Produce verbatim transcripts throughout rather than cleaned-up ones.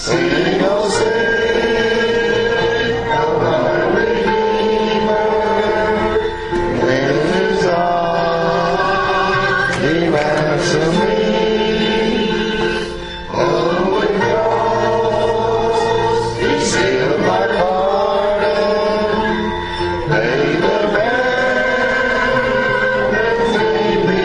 Sing, oh sing, of our Redeemer, in His arms He ransomed me. Oh, with yours He sealed my pardon, paid the ransom that made me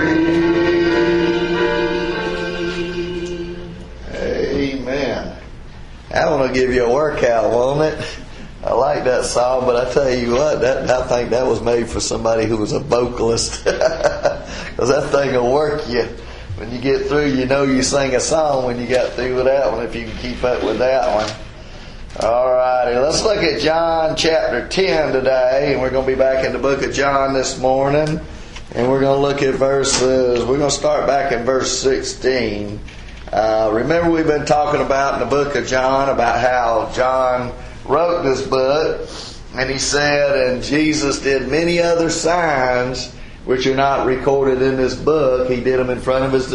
free. Amen. I want to give you a workout, won't it? I like that song, but I tell you what, that I think that was made for somebody who was a vocalist. Because that thing will work you. When you get through, you know you sing a song when you got through with that one, if you can keep up with that one. All righty, let's look at John chapter ten today, and we're going to be back in the book of John this morning. And we're going to look at verses, we're going to start back in verse sixteen. Uh, remember we've been talking about in the book of John about how John wrote this book, and he said, and Jesus did many other signs which are not recorded in this book. He did them in front of his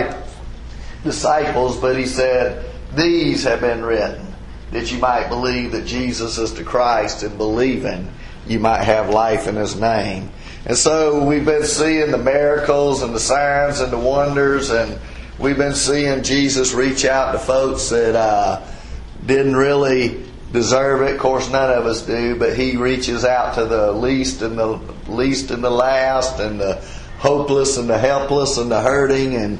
disciples, but he said, these have been written that you might believe that Jesus is the Christ, and believing you might have life in His name. And so we've been seeing the miracles and the signs and the wonders, and we've been seeing Jesus reach out to folks that uh, didn't really deserve it. Of course, none of us do, but He reaches out to the least and the least and the last, and the hopeless and the helpless and the hurting. And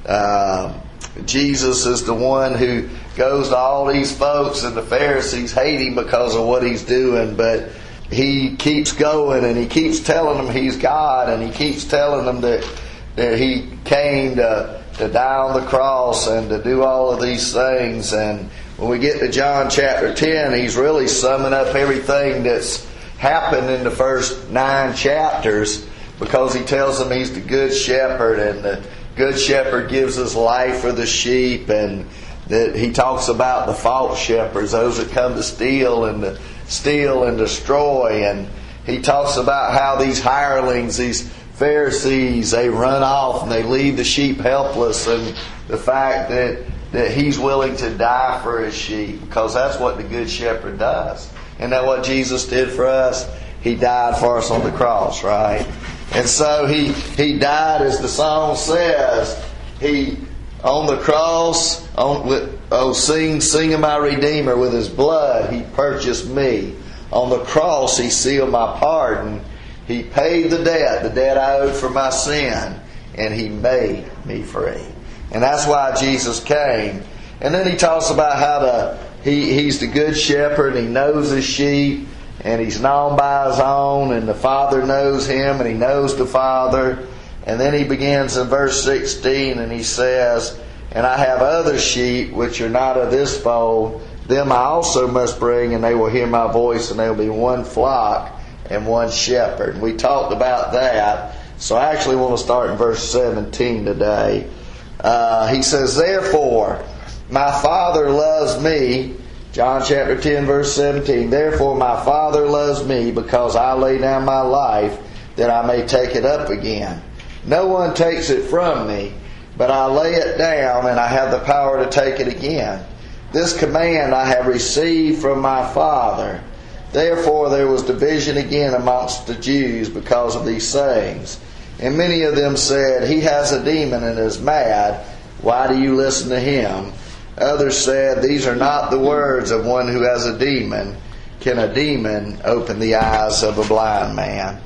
uh, Jesus is the one who goes to all these folks, and the Pharisees hate Him because of what He's doing, but He keeps going, and He keeps telling them He's God, and He keeps telling them that, that He came to to die on the cross and to do all of these things. And when we get to John chapter ten, He's really summing up everything that's happened in the first nine chapters, because He tells them He's the good shepherd, and the good shepherd gives His life for the sheep, and that He talks about the false shepherds, those that come to steal and to steal and destroy. And He talks about how these hirelings, these Pharisees, they run off and they leave the sheep helpless, and the fact that, that He's willing to die for His sheep, because that's what the good shepherd does. Isn't that what Jesus did for us? He died for us on the cross, right? And so He He died, as the song says, He on the cross, on with, oh sing, sing of my Redeemer, with His blood He purchased me. On the cross He sealed my pardon. He paid the debt, the debt I owed for my sin, and He made me free. And that's why Jesus came. And then He talks about how the, he, He's the good shepherd, and He knows His sheep, and He's known by His own, and the Father knows Him, and He knows the Father. And then He begins in verse sixteen, and He says, and I have other sheep which are not of this fold, them I also must bring, and they will hear my voice, and they will be one flock and one shepherd. We talked about that. So I actually want to start in verse seventeen today. Uh, he says, therefore, my Father loves me. John chapter ten, verse seventeen. Therefore, my Father loves me, because I lay down my life, that I may take it up again. No one takes it from me, but I lay it down, and I have the power to take it again. This command I have received from my Father. Therefore there was division again amongst the Jews because of these sayings. And many of them said, He has a demon and is mad. Why do you listen to him? Others said, These are not the words of one who has a demon. Can a demon open the eyes of a blind man?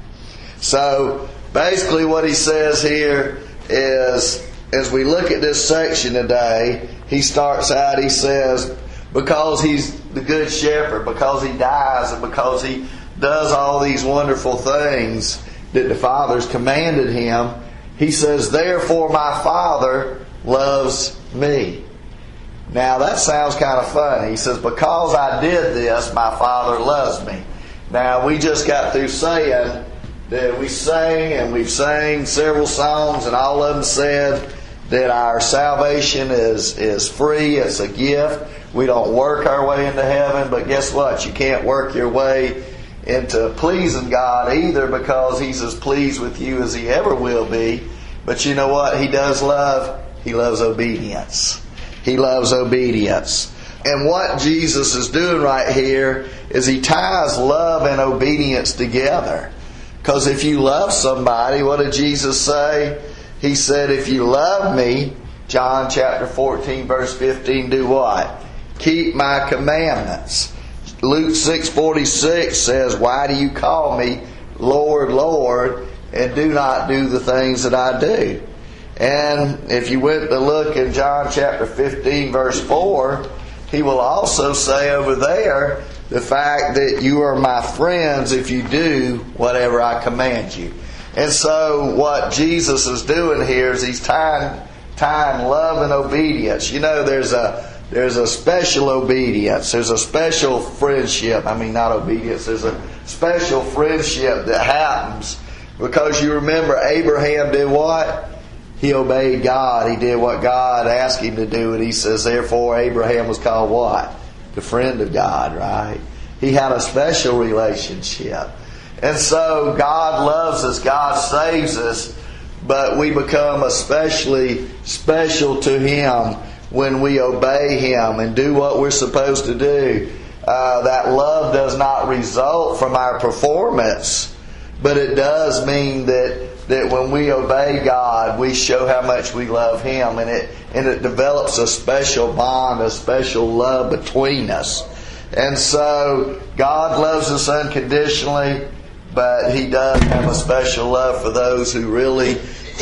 So basically what he says here is, as we look at this section today, he starts out, he says, because He's the good shepherd, because He dies, and because He does all these wonderful things that the Father's commanded Him, He says, therefore my Father loves me. Now that sounds kind of funny. He says, because I did this, my Father loves me. Now we just got through saying that we sang, and we've sang several songs, and all of them said that our salvation is, is free, it's a gift. We don't work our way into heaven, but guess what? You can't work your way into pleasing God either, because He's as pleased with you as He ever will be. But you know what He does love? He loves obedience. He loves obedience. And what Jesus is doing right here is He ties love and obedience together. Because if you love somebody, what did Jesus say? He said, if you love me, John chapter fourteen verse fifteen, do what? Keep my commandments. Luke six forty-six says, why do you call me Lord, Lord, and do not do the things that I do? And if you went to look in John chapter fifteen verse four, He will also say over there the fact that you are my friends if you do whatever I command you. And so what Jesus is doing here is He's tying, tying love and obedience. You know, there's a there's a special obedience. There's a special friendship. I mean, not obedience. There's a special friendship that happens because you remember Abraham did what? He obeyed God. He did what God asked him to do. And He says, therefore, Abraham was called what? The friend of God, right? He had a special relationship. And so God loves us. God saves us. But we become especially special to Him when we obey Him and do what we're supposed to do. Uh, that love does not result from our performance, but it does mean that that when we obey God, we show how much we love Him, and it and it develops a special bond, a special love between us. And so God loves us unconditionally, but He does have a special love for those who really,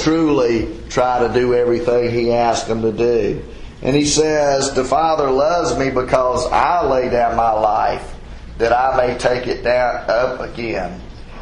truly try to do everything He asks them to do. And He says, the Father loves me because I lay down my life that I may take it down up again.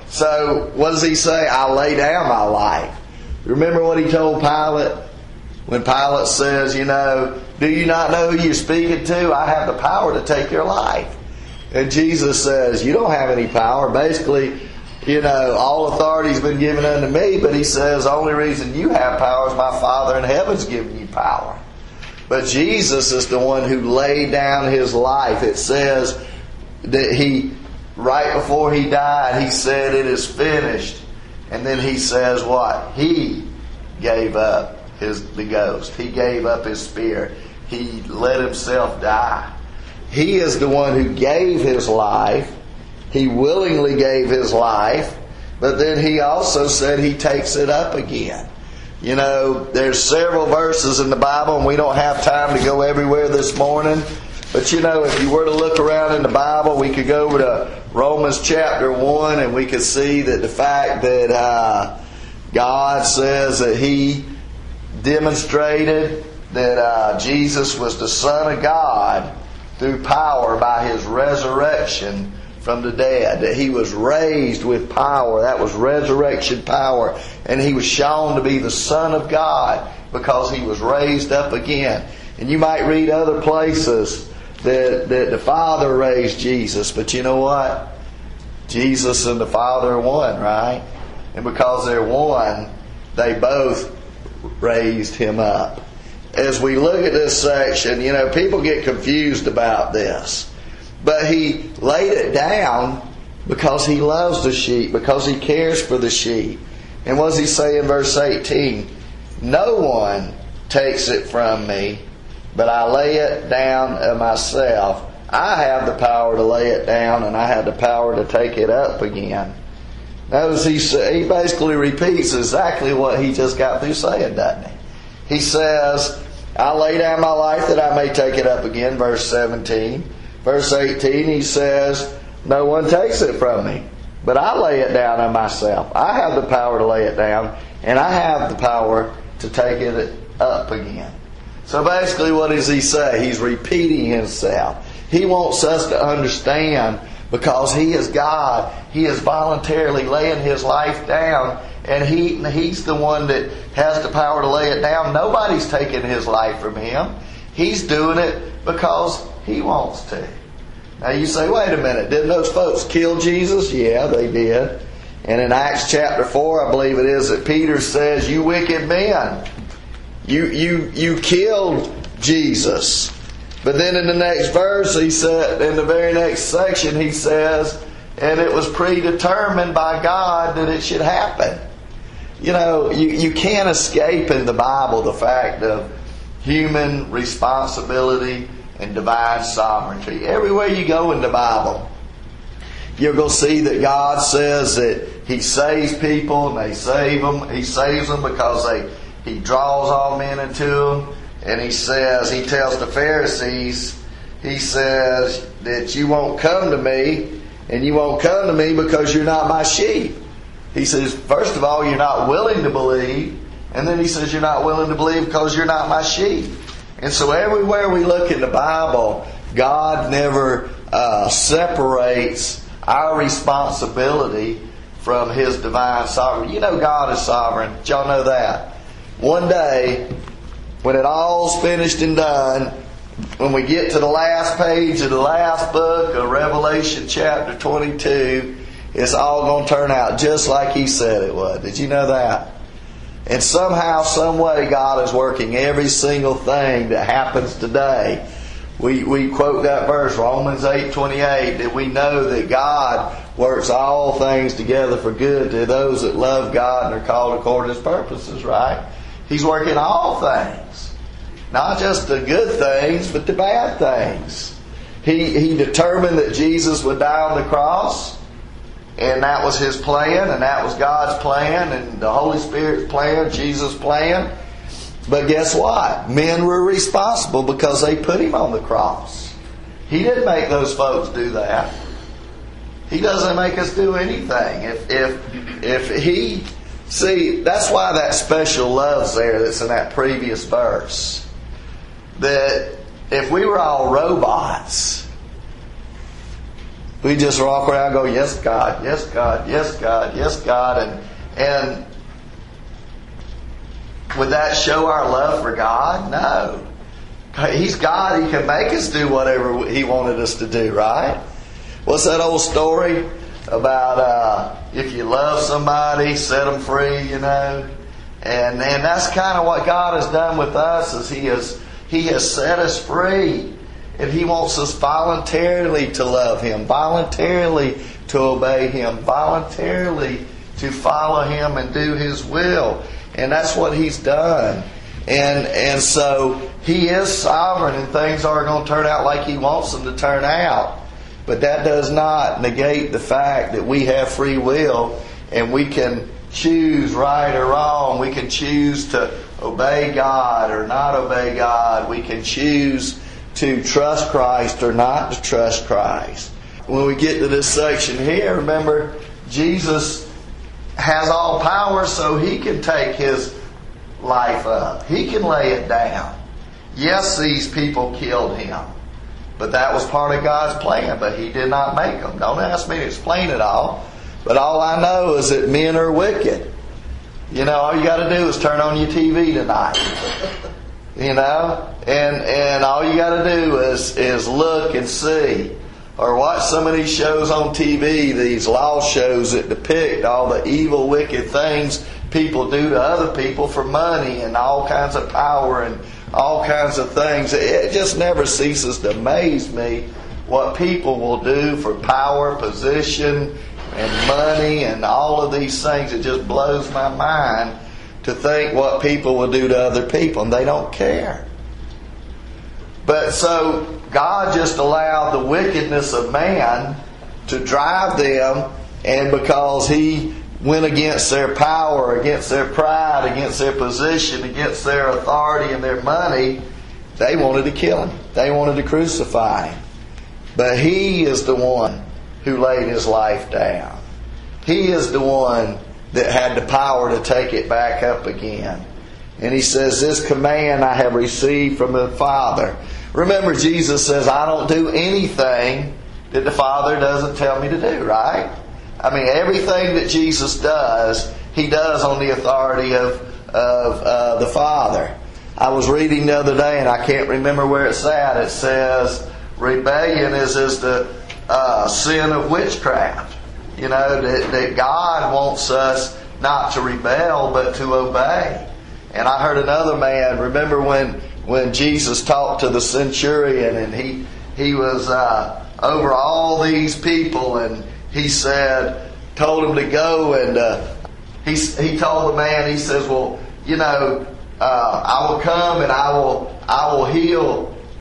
So, what does He say? I lay down my life. Remember what He told Pilate? When Pilate says, you know, do you not know who you're speaking to? I have the power to take your life. And Jesus says, you don't have any power. Basically, you know, all authority's been given unto me, but He says, the only reason you have power is my Father in heaven's given you power. But Jesus is the one who laid down His life. It says that He, right before He died, He said, it is finished. And then He says what? He gave up his the ghost. He gave up His spirit. He let Himself die. He is the one who gave His life. He willingly gave His life. But then He also said He takes it up again. You know, there's several verses in the Bible, and we don't have time to go everywhere this morning. But you know, if you were to look around in the Bible, we could go over to Romans chapter one, and we could see that the fact that uh, God says that He demonstrated that uh, Jesus was the Son of God through power by His resurrection from the dead. That He was raised with power. That was resurrection power. And He was shown to be the Son of God because He was raised up again. And you might read other places that, that the Father raised Jesus. But you know what? Jesus and the Father are one, right? And because they're one, they both raised Him up. As we look at this section, you know, people get confused about this. But He laid it down because He loves the sheep, because He cares for the sheep. And what does He say in verse eighteen? No one takes it from me, but I lay it down of myself. I have the power to lay it down, and I have the power to take it up again. Notice he, he basically repeats exactly what he just got through saying, doesn't he? He says, I lay down my life that I may take it up again, verse seventeen. Verse eighteen, he says, no one takes it from me, but I lay it down of myself. I have the power to lay it down, and I have the power to take it up again. So basically what does he say? He's repeating himself. He wants us to understand, because He is God, He is voluntarily laying His life down, and he He's the one that has the power to lay it down. Nobody's taking His life from Him. He's doing it because He wants to. Now you say, wait a minute, didn't those folks kill Jesus? Yeah, they did. And in Acts chapter four, I believe it is, that Peter says, you wicked men, you you you killed Jesus. But then in the next verse, he said, in the very next section, he says, and it was predetermined by God that it should happen. You know, you, you can't escape in the Bible the fact of human responsibility and divine sovereignty. Everywhere you go in the Bible, you're going to see that God says that He saves people, and they save them. He saves them because they He draws all men into Him. And He says, He tells the Pharisees, He says that you won't come to me, and you won't come to me because you're not my sheep. He says, first of all, you're not willing to believe. And then He says, you're not willing to believe because you're not my sheep. And so everywhere we look in the Bible, God never uh, separates our responsibility from His divine sovereignty. You know God is sovereign. Did y'all know that? One day, when it all's finished and done, when we get to the last page of the last book of Revelation chapter twenty-two, it's all going to turn out just like He said it would. Did you know that? And somehow, some way, God is working every single thing that happens today. We we quote that verse, Romans eight twenty-eight, that we know that God works all things together for good to those that love God and are called according to His purposes, right? He's working all things. Not just the good things, but the bad things. He, he determined that Jesus would die on the cross, and that was His plan, and that was God's plan, and the Holy Spirit's plan, Jesus' plan. But guess what? Men were responsible because they put Him on the cross. He didn't make those folks do that. He doesn't make us do anything. If if if He... See, that's why that special love's there that's in that previous verse. That if we were all robots, we just walk around and go, yes, God, yes, God, yes, God, yes, God. And, and would that show our love for God? No. He's God. He can make us do whatever He wanted us to do, right? What's that old story about uh, if you love somebody, set them free, you know? And, and that's kind of what God has done with us, is He has, He has set us free. And He wants us voluntarily to love Him, voluntarily to obey Him, voluntarily to follow Him and do His will. And that's what He's done. And and so He is sovereign, and things are going to turn out like He wants them to turn out. But that does not negate the fact that we have free will, and we can choose right or wrong. We can choose to obey God or not obey God. We can choose to trust Christ or not to trust Christ. When we get to this section here, remember, Jesus has all power, so He can take His life up. He can lay it down. Yes, these people killed Him, but that was part of God's plan, but He did not make them. Don't ask me to explain it all, but all I know is that men are wicked. You know, all you got to do is turn on your T V tonight. You know? And and all you got to do is, is look and see. Or watch some of these shows on T V, these law shows that depict all the evil, wicked things people do to other people for money and all kinds of power and all kinds of things. It just never ceases to amaze me what people will do for power, position, and money and all of these things. It just blows my mind to think what people will do to other people, and they don't care. But so God just allowed the wickedness of man to drive them, and because He went against their power, against their pride, against their position, against their authority and their money, they wanted to kill Him. They wanted to crucify Him. But He is the one who laid His life down. He is the one that had the power to take it back up again. And He says, this command I have received from the Father. Remember, Jesus says, I don't do anything that the Father doesn't tell me to do, right? I mean, everything that Jesus does, He does on the authority of, of uh, the Father. I was reading the other day, and I can't remember where it's at. It says, rebellion is, is the uh, sin of witchcraft. You know, that, that God wants us not to rebel, but to obey. And I heard another man, remember when when Jesus talked to the centurion, and he he was uh, over all these people, and he said, told him to go, and uh, he he told the man, he says, well, you know, uh, I will come and I will I will heal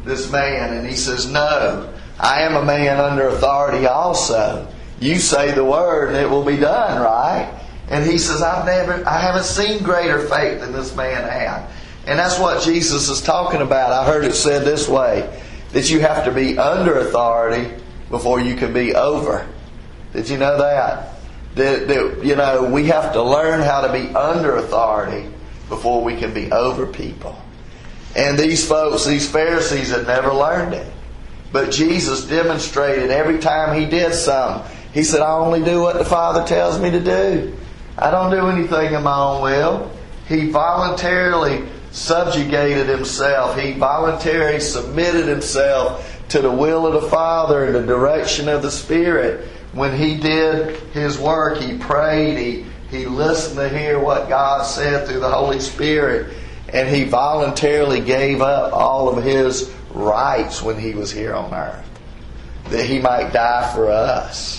this man, and he says, no, I am a man under authority also. You say the word and it will be done, right? And he says, I've never, I haven't seen greater faith than this man had. And that's what Jesus is talking about. I heard it said this way, that you have to be under authority before you can be over. Did you know that? That, that you know, we have to learn how to be under authority before we can be over people. And these folks, these Pharisees, had never learned it. But Jesus demonstrated every time He did something. He said, I only do what the Father tells me to do. I don't do anything in my own will. He voluntarily subjugated Himself. He voluntarily submitted Himself to the will of the Father and the direction of the Spirit. When He did His work, He prayed, He, he listened to hear what God said through the Holy Spirit, and He voluntarily gave up all of His rights when He was here on earth, that He might die for us.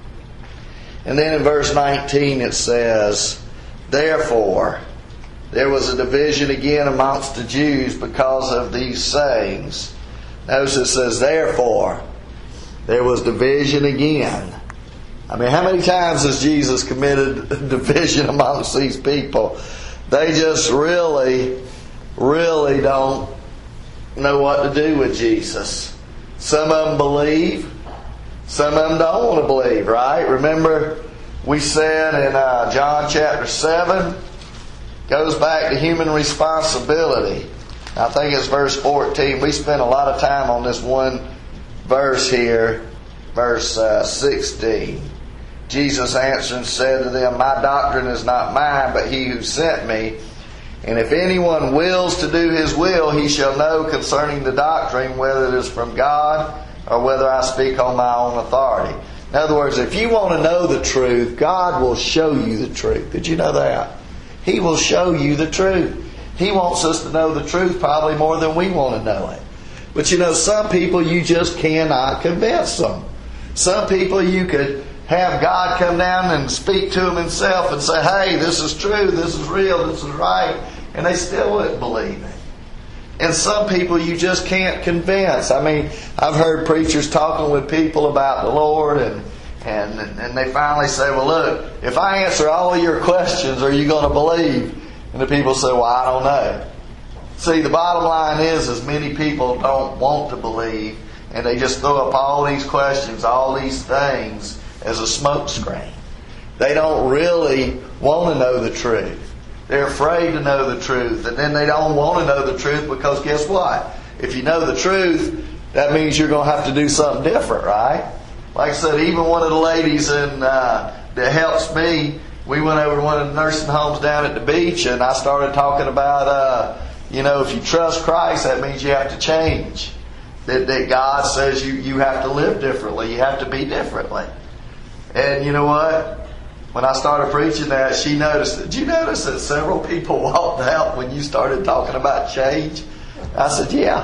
And then in verse nineteen it says, therefore, there was a division again amongst the Jews because of these sayings. Notice it says, therefore, there was division again. I mean, how many times has Jesus committed division amongst these people? They just really, really don't know what to do with Jesus. Some of them believe. Some of them don't want to believe, right? Remember, we said in uh, John chapter seven, goes back to human responsibility. I think it's verse fourteen. We spent a lot of time on this one verse here, verse uh, sixteen. Jesus answered and said to them, my doctrine is not mine, but He who sent me. And if anyone wills to do His will, he shall know concerning the doctrine whether it is from God or whether I speak on my own authority. In other words, if you want to know the truth, God will show you the truth. Did you know that? He will show you the truth. He wants us to know the truth probably more than we want to know it. But you know, some people you just cannot convince them. Some people you could have God come down and speak to them Himself and say, hey, this is true, this is real, this is right. And they still wouldn't believe it. And some people you just can't convince. I mean, I've heard preachers talking with people about the Lord, and and and they finally say, well, look, if I answer all of your questions, are you going to believe? And the people say, well, I don't know. See, the bottom line is, is many people don't want to believe, and they just throw up all these questions, all these things, as a smokescreen. They don't really want to know the truth. They're afraid to know the truth. And then they don't want to know the truth because guess what? If you know the truth, that means you're going to have to do something different, right? Like I said, even one of the ladies in, uh, that helps me, we went over to one of the nursing homes down at the beach, and I started talking about, uh, you know, if you trust Christ, that means you have to change. That, that God says you, you have to live differently. You have to be differently. And you know what? When I started preaching that, she noticed that. Did you notice that several people walked out when you started talking about change? I said, yeah,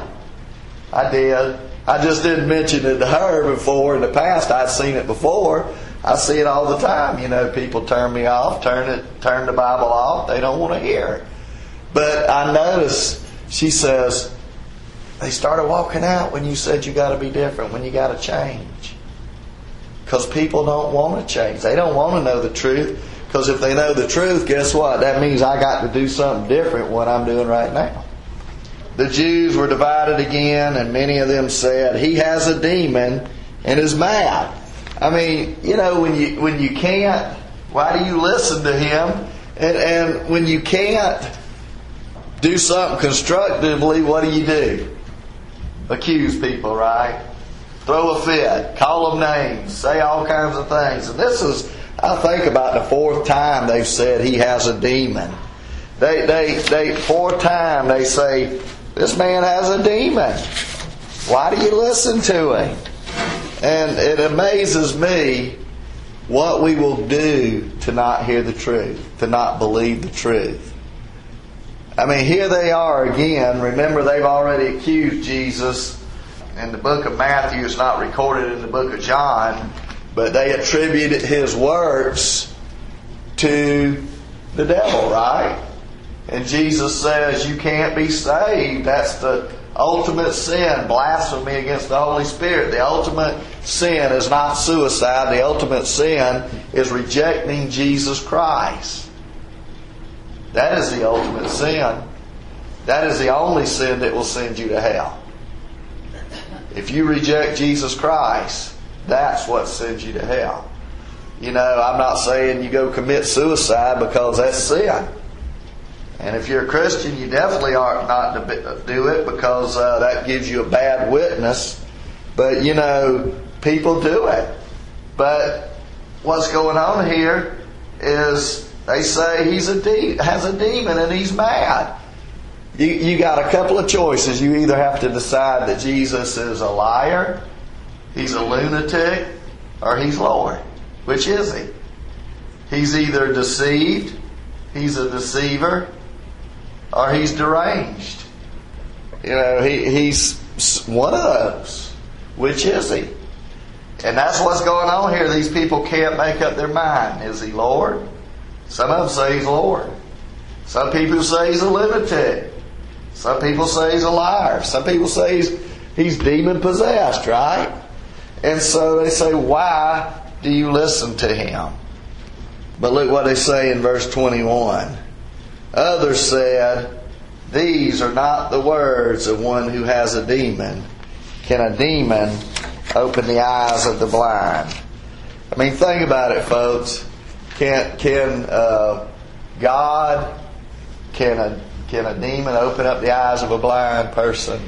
I did. I just didn't mention it to her before. In the past, I'd seen it before. I see it all the time. You know, people turn me off, turn it, turn the Bible off. They don't want to hear it. But I noticed, she says, they started walking out when you said you got to be different, when you got to change. Because people don't want to change. They don't want to know the truth. Because if they know the truth, guess what? That means I got to do something different what I'm doing right now. The Jews were divided again, and many of them said, he has a demon and is mad. I mean, you know, when you when you can't, why do you listen to him? And, and when you can't do something constructively, what do you do? Accuse people, right? Throw a fit, call them names, say all kinds of things. And this is, I think, about the fourth time they've said he has a demon. They, they, they, fourth time they say, this man has a demon. Why do you listen to him? And it amazes me what we will do to not hear the truth, to not believe the truth. I mean, here they are again. Remember, they've already accused Jesus. In the book of Matthew, it's not recorded in the book of John, but they attributed his works to the devil, right? And Jesus says you can't be saved. That's the ultimate sin, blasphemy against the Holy Spirit. The ultimate sin is not suicide. The ultimate sin is rejecting Jesus Christ. That is the ultimate sin. That is the only sin that will send you to hell. If you reject Jesus Christ, that's what sends you to hell. You know, I'm not saying you go commit suicide because that's sin. And if you're a Christian, you definitely ought not to do it because uh, that gives you a bad witness. But, you know, people do it. But what's going on here is they say he's a de- has a demon and he's mad. You, you got a couple of choices. You either have to decide that Jesus is a liar, he's a lunatic, or he's Lord. Which is he? He's either deceived, he's a deceiver, or he's deranged. You know, he, he's one of those. Which is he? And that's what's going on here. These people can't make up their mind. Is he Lord? Some of them say he's Lord. Some people say he's a lunatic. Some people say he's a liar. Some people say he's, he's demon-possessed, right? And so they say, why do you listen to him? But look what they say in verse twenty-one. Others said, these are not the words of one who has a demon. Can a demon open the eyes of the blind? I mean, think about it, folks. Can can uh, God, can a can a demon open up the eyes of a blind person?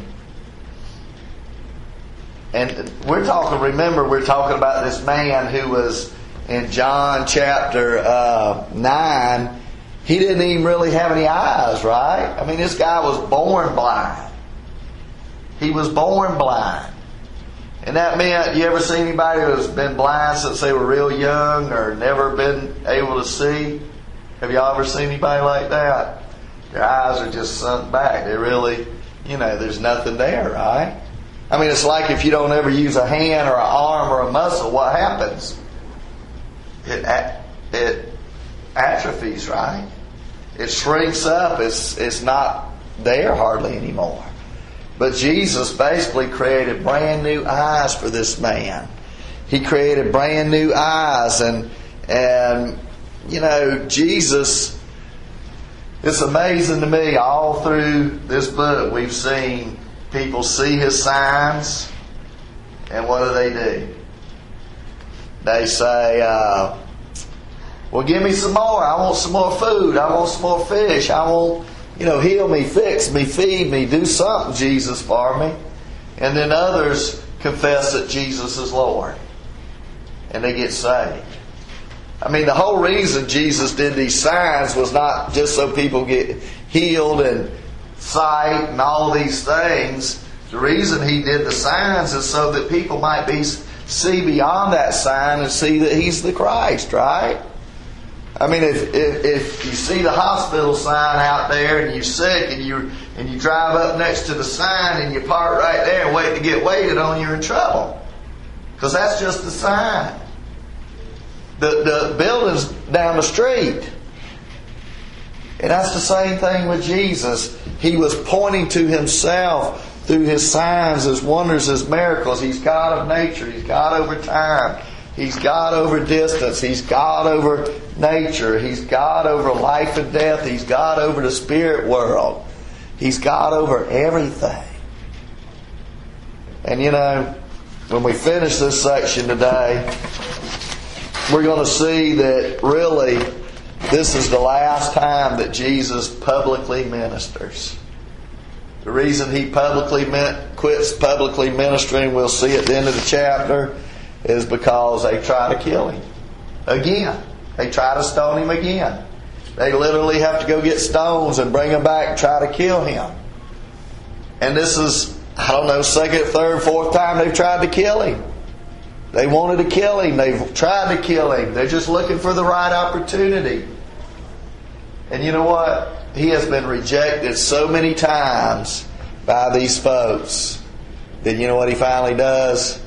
And we're talking, remember, we're talking about this man who was in John chapter uh, nine. He didn't even really have any eyes, right? I mean, this guy was born blind. He was born blind. And that meant, you ever see anybody who's been blind since they were real young or never been able to see? Have y'all ever seen anybody like that? Their eyes are just sunk back. They really, you know, there's nothing there, right? I mean, it's like if you don't ever use a hand or an arm or a muscle, what happens? It it atrophies, right? It shrinks up. It's it's not there hardly anymore. But Jesus basically created brand new eyes for this man. He created brand new eyes, and and you know, Jesus, it's amazing to me, all through this book we've seen people see his signs, and what do they do? They say, uh, well, give me some more. I want some more food. I want some more fish. I want, you know, heal me, fix me, feed me, do something, Jesus, for me. And then others confess that Jesus is Lord, and they get saved. I mean, the whole reason Jesus did these signs was not just so people get healed and sight and all these things. The reason he did the signs is so that people might be see beyond that sign and see that he's the Christ, right? I mean, if, if if you see the hospital sign out there and you're sick and you and you drive up next to the sign and you park right there and wait to get waited on, you're in trouble, because that's just the sign. The the building's down the street. And that's the same thing with Jesus. He was pointing to himself through his signs, his wonders, his miracles. He's God of nature. He's God over time. He's God over distance. He's God over nature. He's God over life and death. He's God over the spirit world. He's God over everything. And you know, when we finish this section today, we're going to see that really this is the last time that Jesus publicly ministers. The reason he publicly quits publicly ministering, we'll see at the end of the chapter, is because they try to kill him again. They try to stone him again. They literally have to go get stones and bring him back and try to kill him. And this is, I don't know, second, third, fourth time they've tried to kill him. They wanted to kill him. They've tried to kill him. They're just looking for the right opportunity. And you know what? He has been rejected so many times by these folks that you know what he finally does?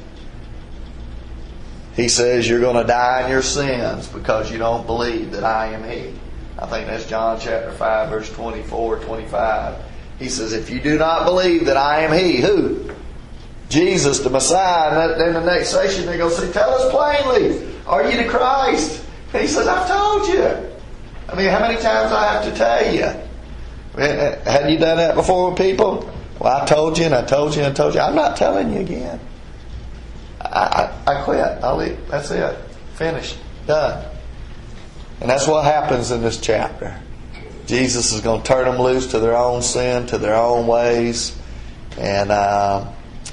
He says, you're going to die in your sins because you don't believe that I am He. I think that's John chapter five, verse twenty-four, twenty-five. He says, if you do not believe that I am He, who? Jesus, the Messiah. And then the next section they're going to say, tell us plainly, are you the Christ? And He says, I've told you. I mean, how many times do I have to tell you? Hadn't you done that before with people? Well, I told you and I told you and I told you. I'm not telling you again. I, I, I quit. I'll leave. That's it. Finished. Done. And that's what happens in this chapter. Jesus is going to turn them loose to their own sin, to their own ways. And uh,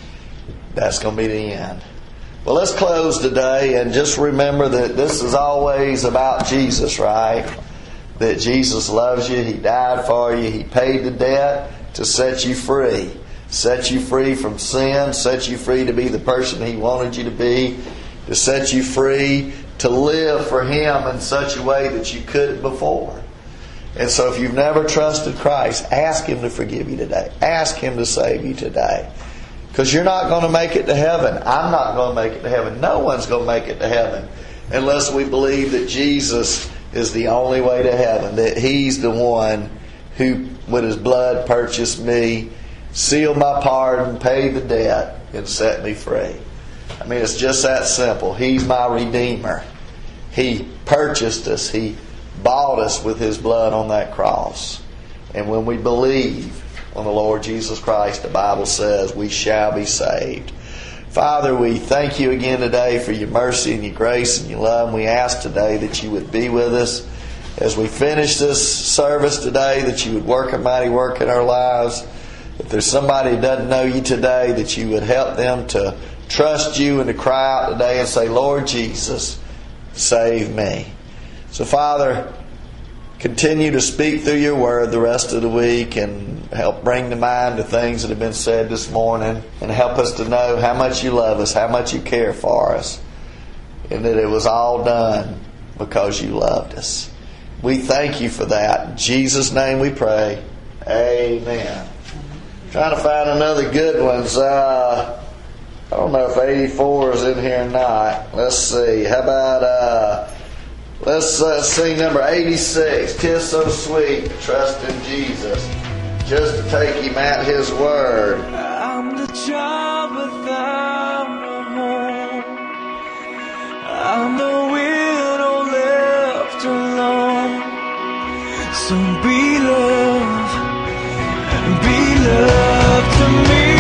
that's going to be the end. Well, let's close today and just remember that this is always about Jesus, right? That Jesus loves you. He died for you. He paid the debt to set you free. Set you free from sin. Set you free to be the person He wanted you to be. To set you free to live for Him in such a way that you couldn't before. And so if you've never trusted Christ, ask Him to forgive you today. Ask Him to save you today. Because you're not going to make it to heaven. I'm not going to make it to heaven. No one's going to make it to heaven unless we believe that Jesus is the only way to heaven. That He's the one who, with His blood, purchased me, sealed my pardon, paid the debt, and set me free. I mean, it's just that simple. He's my Redeemer. He purchased us. He bought us with His blood on that cross. And when we believe on the Lord Jesus Christ, the Bible says we shall be saved. Father, we thank You again today for Your mercy and Your grace and Your love. And we ask today that You would be with us as we finish this service today, that You would work a mighty work in our lives. If there's somebody who doesn't know You today, that You would help them to trust You and to cry out today and say, Lord Jesus, save me. So Father, continue to speak through Your word the rest of the week and help bring to mind the things that have been said this morning, and help us to know how much You love us, how much You care for us, and that it was all done because You loved us. We thank You for that. In Jesus' name we pray. Amen. Trying to find another good one. Uh, I don't know if eighty-four is in here or not. Let's see. How about uh, let's uh, sing number eighty-six. 'Tis so sweet to trust in Jesus, just to take Him at His word. I'm the child without a home. I'm the widow left alone. So be love, be love to me.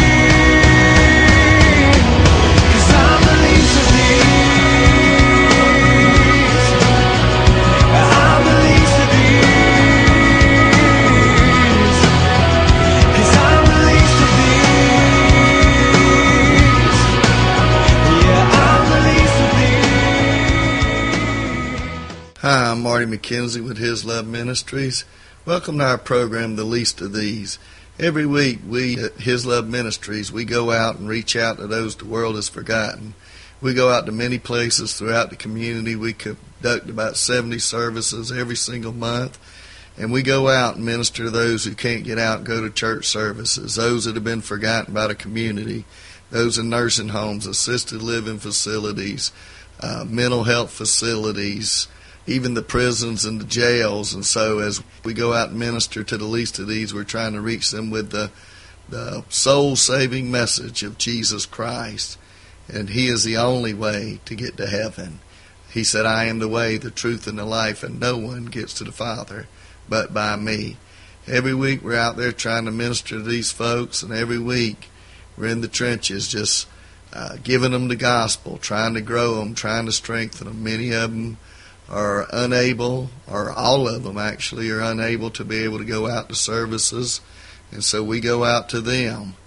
Hi, I'm Marty McKenzie with His Love Ministries. Welcome to our program, The Least of These. Every week we at His Love Ministries, we go out and reach out to those the world has forgotten. We go out to many places throughout the community. We conduct about seventy services every single month. And we go out and minister to those who can't get out and go to church services, those that have been forgotten by the community, those in nursing homes, assisted living facilities, uh, mental health facilities, even the prisons and the jails. And so as we go out and minister to the least of these, we're trying to reach them with the, the soul-saving message of Jesus Christ. And He is the only way to get to heaven. He said, I am the way, the truth, and the life, and no one gets to the Father but by me. Every week we're out there trying to minister to these folks, and every week we're in the trenches just uh, giving them the gospel, trying to grow them, trying to strengthen them. Many of them are unable, or all of them actually, are unable to be able to go out to services. And so we go out to them.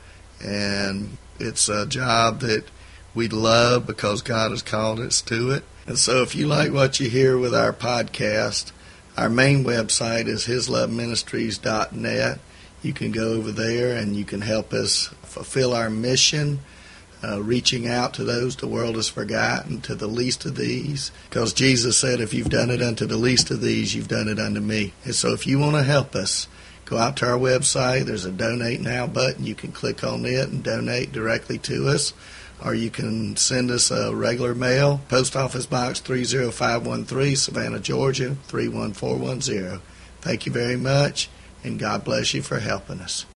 And it's a job that we love because God has called us to it. And so if you like what you hear with our podcast, our main website is his love ministries dot net. You can go over there and you can help us fulfill our mission, Uh, reaching out to those the world has forgotten, to the least of these. Because Jesus said, if you've done it unto the least of these, you've done it unto me. And so if you want to help us, go out to our website. There's a Donate Now button. You can click on it and donate directly to us. Or you can send us a regular mail, Post Office Box three oh five one three, Savannah, Georgia, three one four one zero. Thank you very much. and God bless you for helping us.